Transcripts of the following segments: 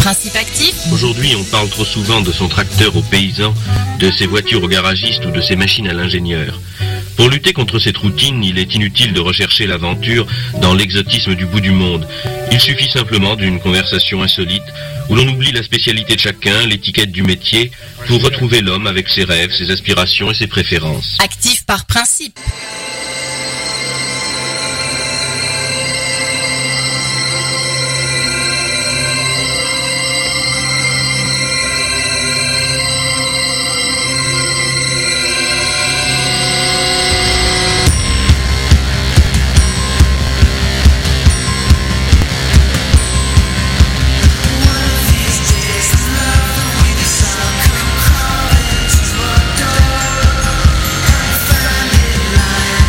Principe actif. Aujourd'hui, on parle trop souvent de son tracteur aux paysans, de ses voitures aux garagistes ou de ses machines à l'ingénieur. Pour lutter contre cette routine, il est inutile de rechercher l'aventure dans l'exotisme du bout du monde. Il suffit simplement d'une conversation insolite où l'on oublie la spécialité de chacun, l'étiquette du métier, pour retrouver l'homme avec ses rêves, ses aspirations et ses préférences. Actif par principe. Find it lying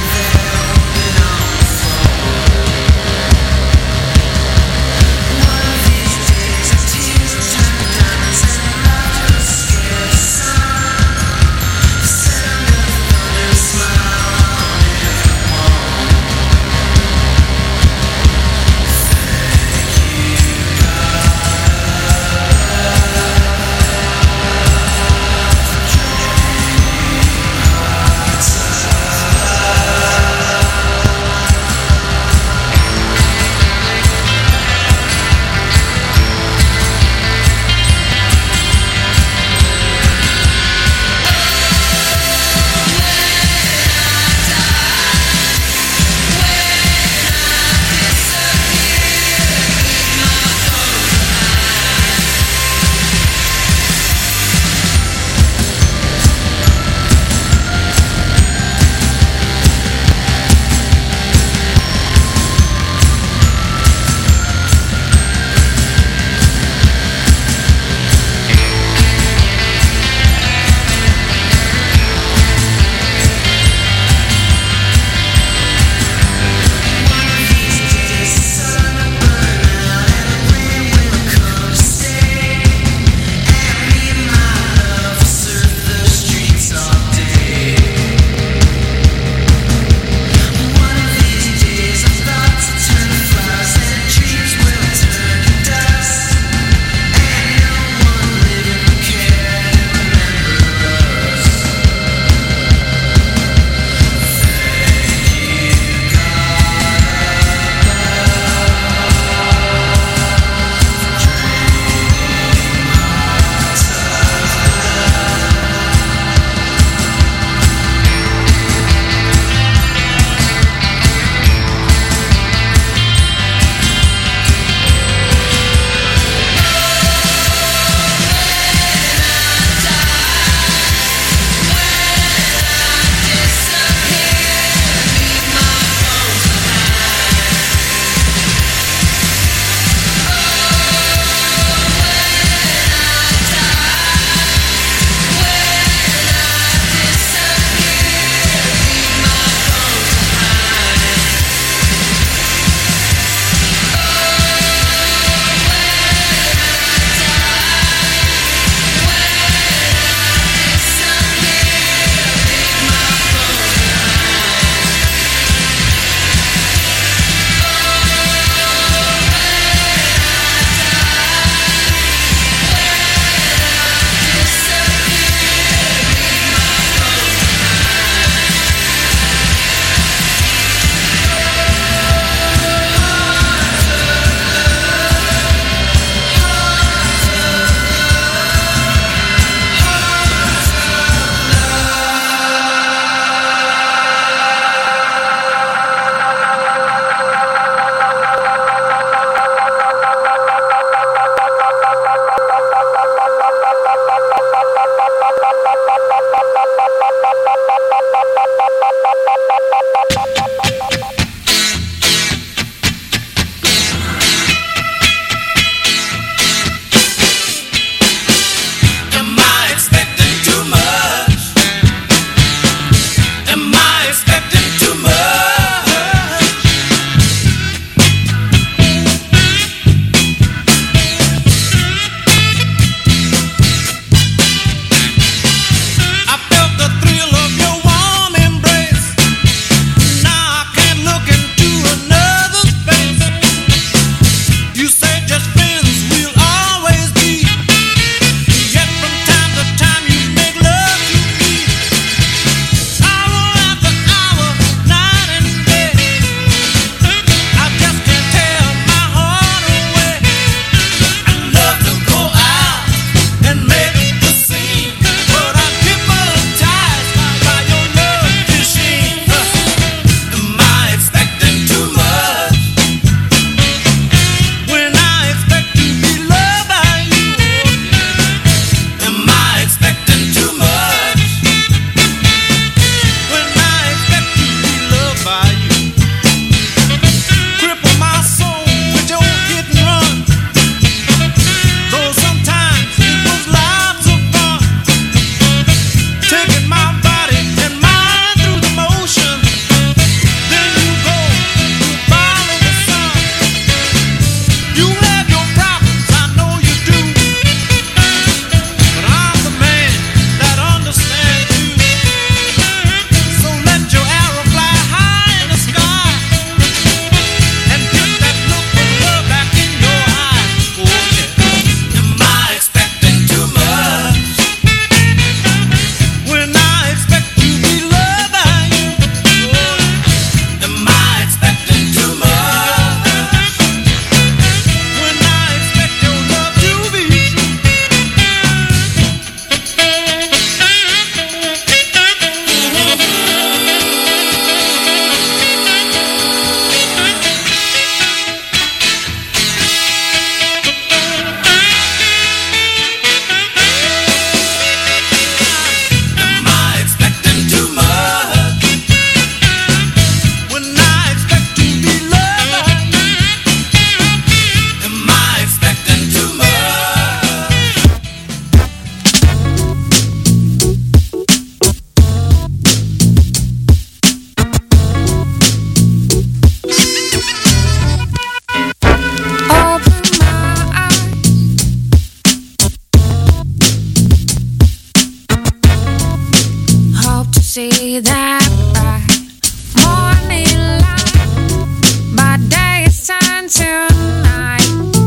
see that bright morning light, but day is turned to night.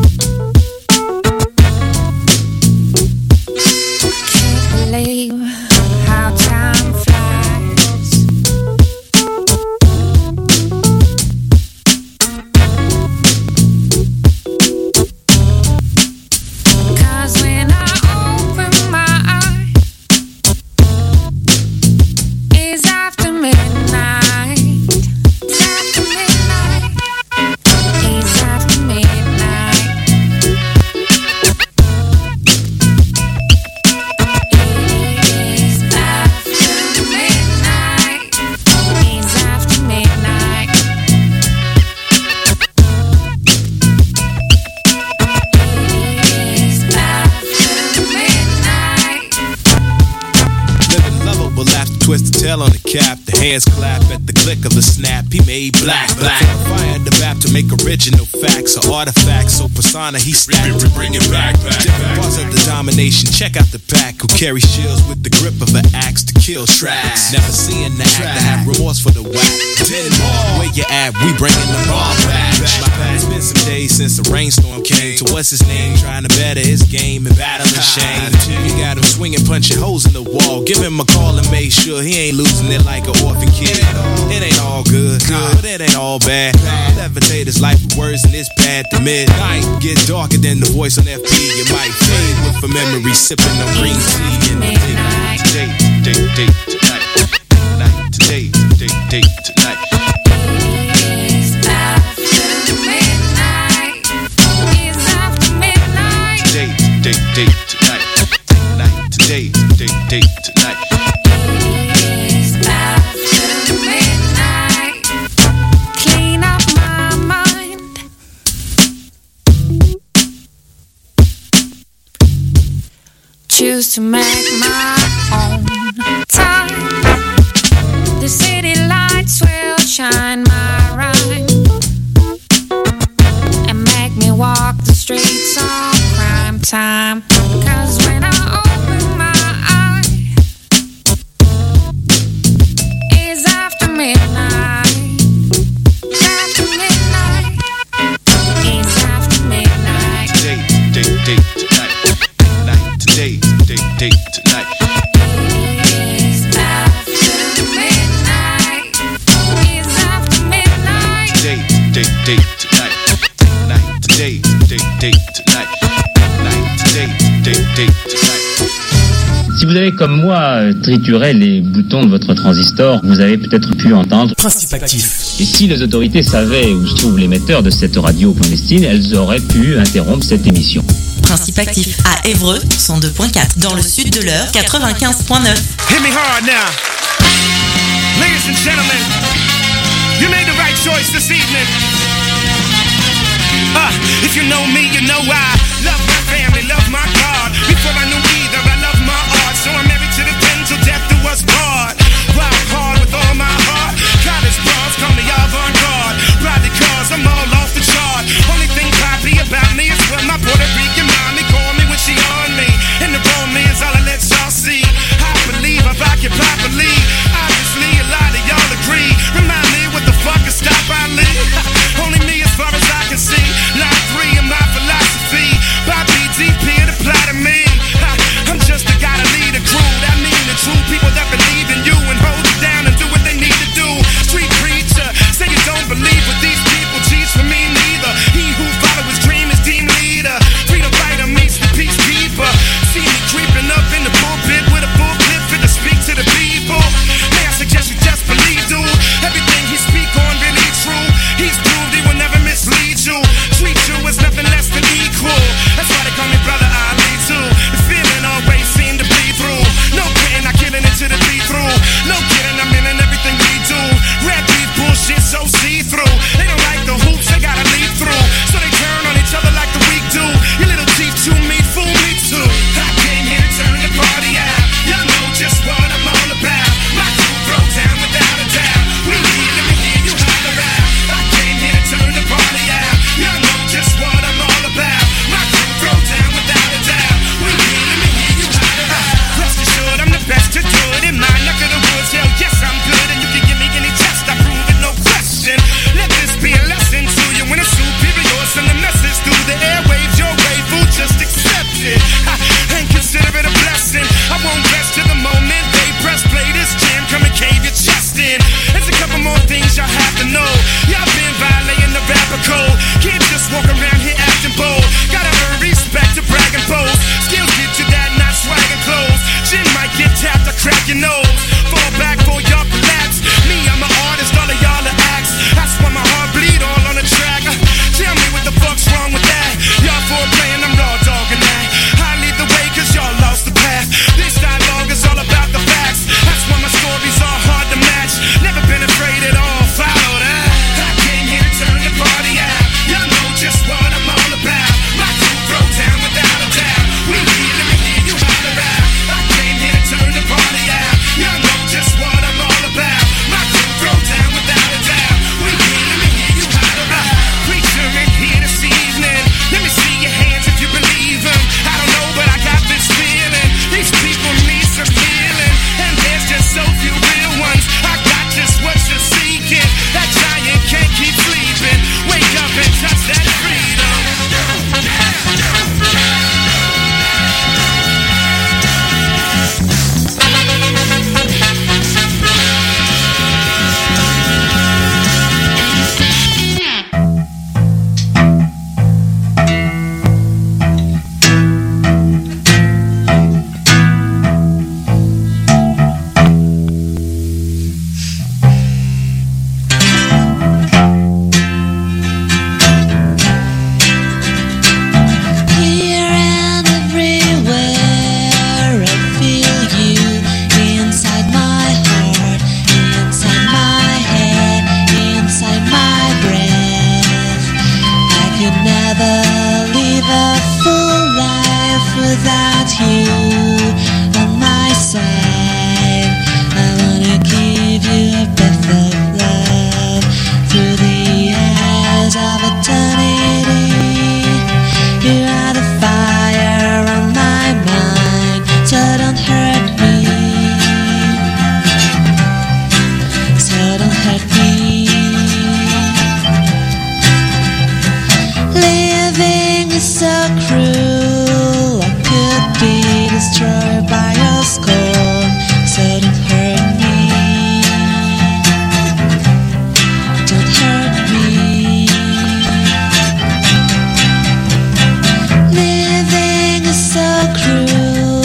Can't believe how time flies. Cause when I open my eyes, it's after midnight. It's after midnight. It's after midnight. It's after midnight. It's after midnight. It's after midnight. Living lovable after twist the tail on the cap. The hands clap at the click of a snap. He made black. Fire the bap to make original facts or artifacts. So persona he stacked to bring it back. Different parts of the domination. Check out the pack who carry shields with the grip of an axe to kill tracks. Never seeing the act to have remorse for the whack. Didn't more where you at? We bringing the ball back. It's been some days since the rainstorm came. To what's his name? Trying to better his game and battling shame. You got him swinging, punching holes in the wall. Give him a call and make sure he ain't losing it like an orphan kid. It ain't all good, but it ain't all bad. Levitate his life with words and it's bad to midnight. Get darker than the voice on FP. You might fade with a memory sipping on green tea in the midnight. Today, tonight. Today, tonight. It's after midnight. It's after midnight. Today, tonight. Today, tonight. It's after midnight. Clean up my mind. Choose to make my own time. The city lights will shine my rhyme and make me walk the streets on crime time. Cause when I open my eye, it's after midnight. It's after midnight. It's after midnight. Today, tonight. Today, tonight. It's after midnight. It's after midnight. Today, tonight. Today, tonight. Today, tonight. Si vous avez comme moi trituré les boutons de votre transistor, vous avez peut-être pu entendre Principe actif. Et si les autorités savaient où se trouve l'émetteur de cette radio clandestine, elles auraient pu interrompre cette émission. Principe actif à Évreux 102.4, dans le sud de l'heure 95.9. Hit me hard now. Ladies and gentlemen, you made the right choice this evening. If you know me, you know I love my family, love my God. Before I knew either, I love my art. So I'm married to the pen till death do us part. Rock hard with all my heart. College bras call me avant-garde. Probably cause I'm all off the chart. Only thing poppy about without you on my side. I wanna give you a breath of love through the eyes of eternity. You are the fire on my mind, so don't hurt me. So don't hurt me. Living is so cruel, I could be destroyed by your scorn. So don't hurt me. Don't hurt me. Living is so cruel.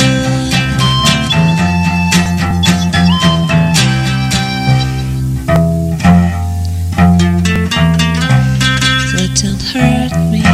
So don't hurt me.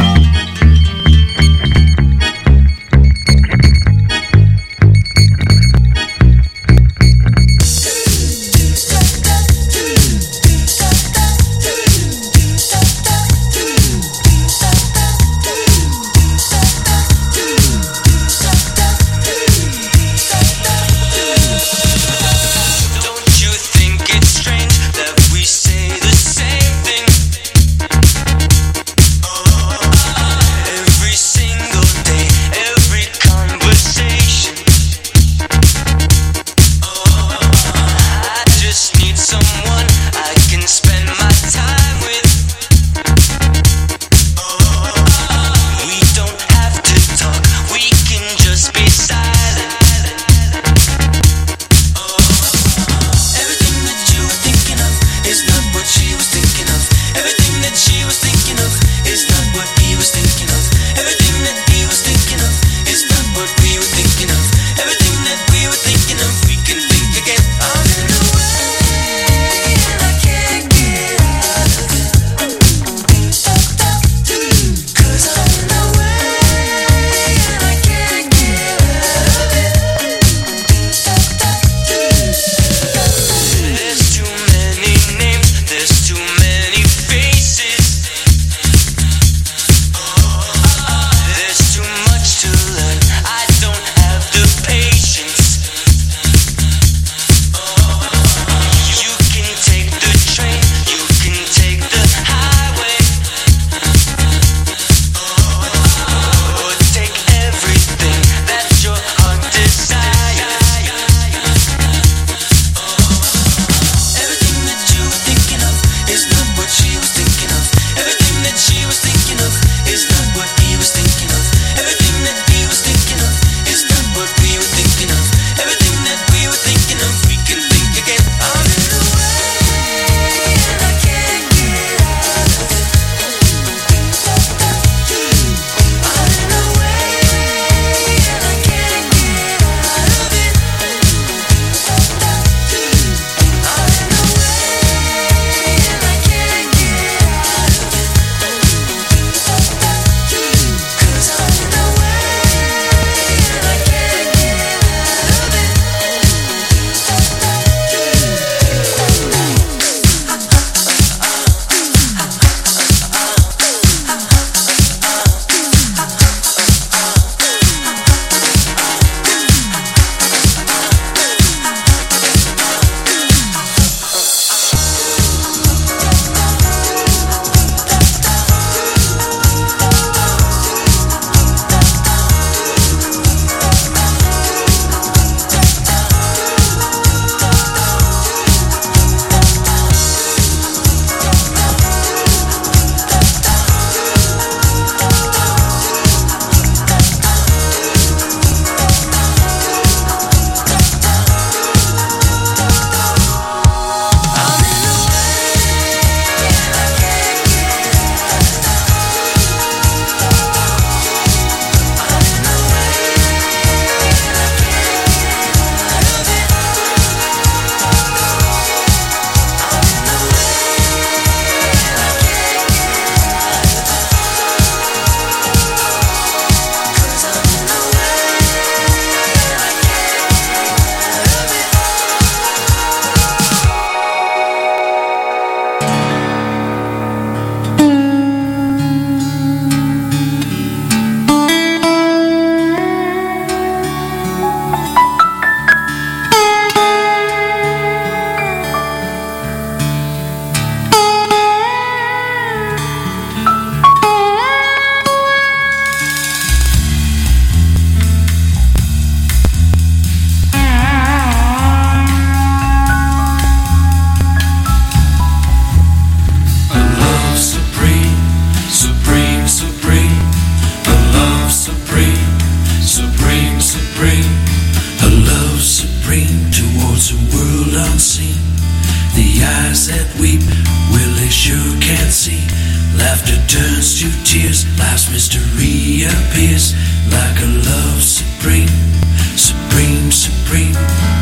Laughter turns to tears, life's mystery appears like a love supreme, supreme, supreme.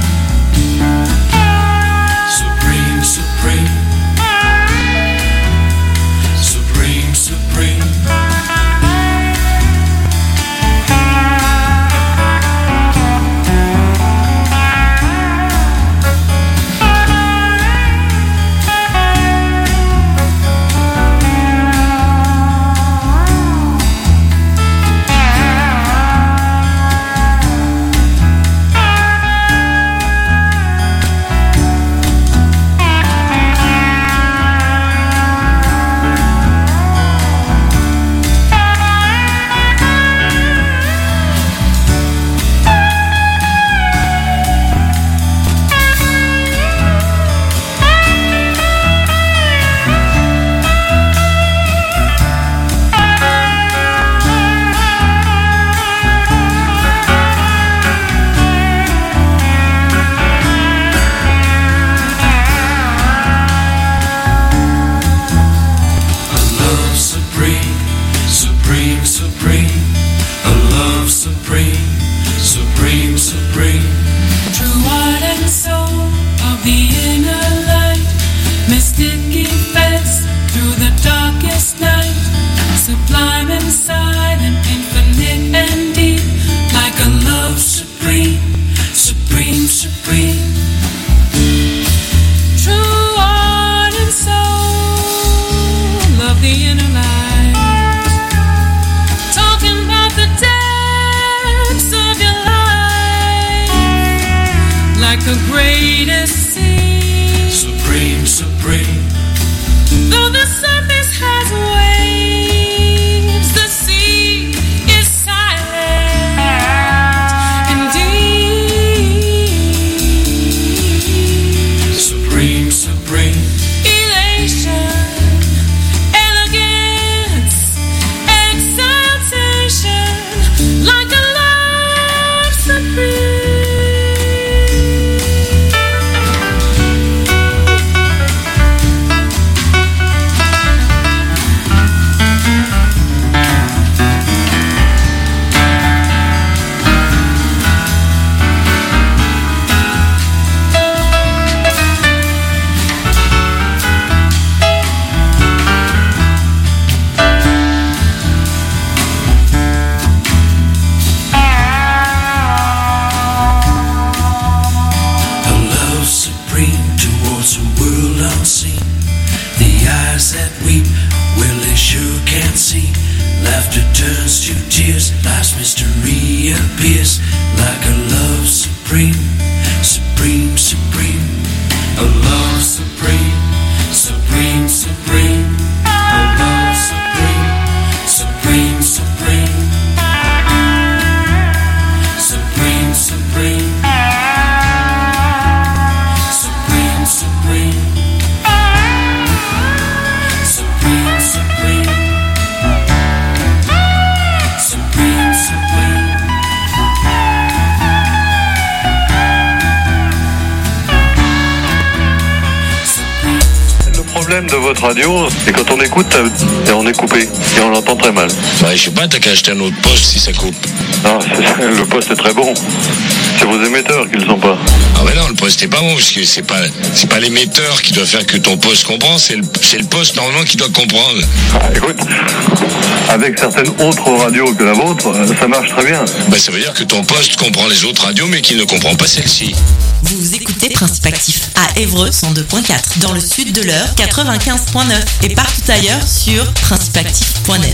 Supreme, supreme. Supreme, supreme. De votre radio, et quand on écoute, on est coupé et on l'entend très mal. Bah, je sais pas, t'as qu'à acheter un autre poste si ça coupe. Non, le poste est très bon. C'est vos émetteurs qui le sont pas. Ah ouais non, le poste est pas bon parce que c'est pas l'émetteur qui doit faire que ton poste comprend, c'est le poste normalement qui doit comprendre. Ah, écoute, avec certaines autres radios que la vôtre, ça marche très bien. Bah ça veut dire que ton poste comprend les autres radios mais qu'il ne comprend pas celle-ci. Vous écoutez Principe Actif à Évreux 102.4, dans le sud de l'Eure 95.9 et partout ailleurs sur principeactif.net.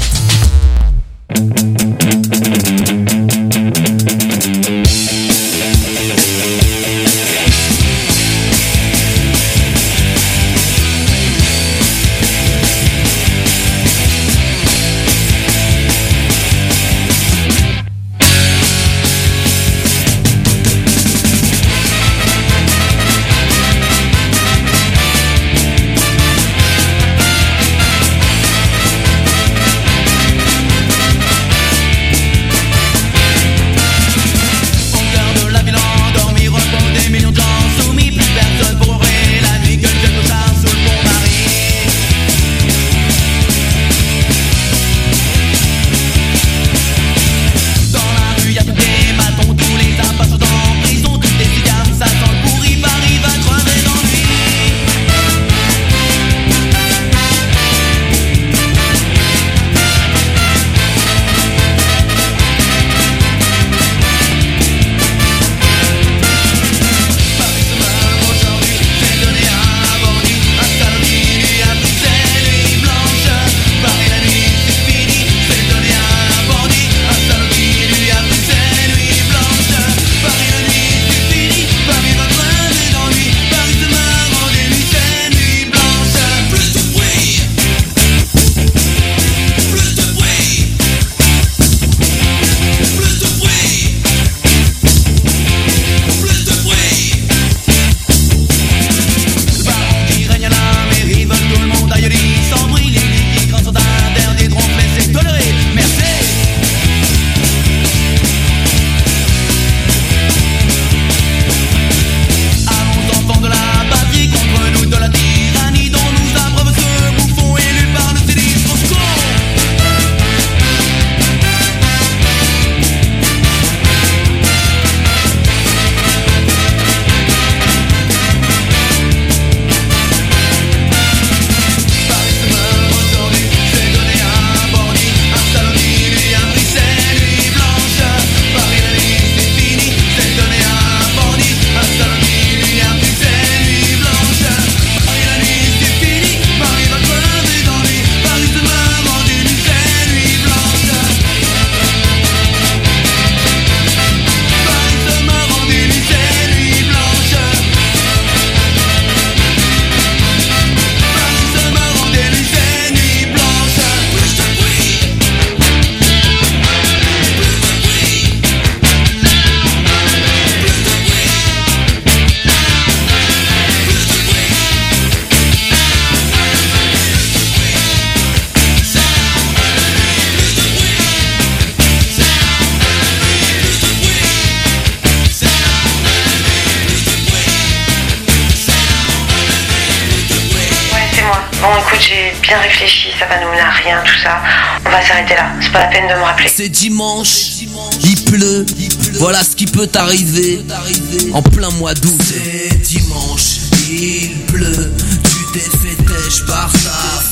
bien réfléchi, ça va nous mener à rien, tout ça. On va s'arrêter là, c'est pas la peine de me rappeler. C'est dimanche, il pleut, voilà ce qui peut t'arriver en plein mois d'août. C'est dimanche, il pleut, tu t'es fait têche par ta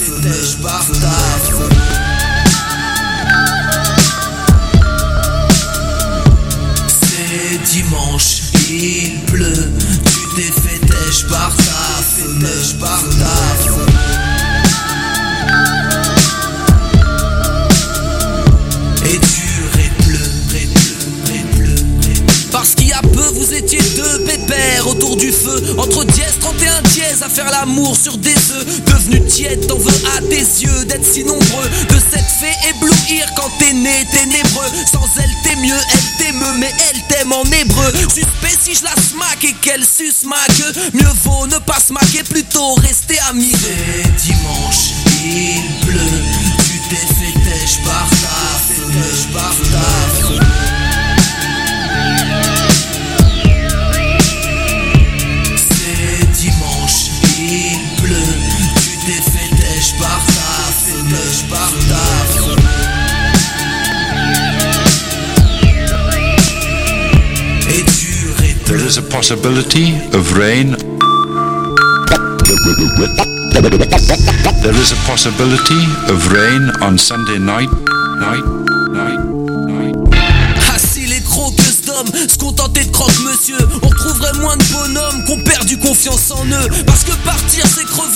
C'est dimanche, il pleut, tu t'es fait têche par ta Et dur et pleut. Parce qu'il y a peu vous étiez deux pépères autour du feu, entre dièse 31 dièse à faire l'amour sur des œufs. Devenu tiède, t'en veux à tes yeux d'être si nombreux, de cette fée éblouir quand t'es né ténébreux. Sans elle t'es mieux, elle t'émeut mais elle t'aime en hébreu. Suspect si je la smack et qu'elle suce ma queue, mieux vaut ne pas se maquer, plutôt rester amis. C'est dimanche, il pleut, tu t'es fait têche par ta C'est dimanche, il pleut, tu t'es fait têche par ta Et dur et pleut. There is a possibility of rain. There is a possibility of rain on Sunday night. Ah si les croqueuses d'hommes se contentaient de croque-monsieur, on retrouverait moins de bonhommes qu'on perdu confiance en eux. Parce que partir c'est crever.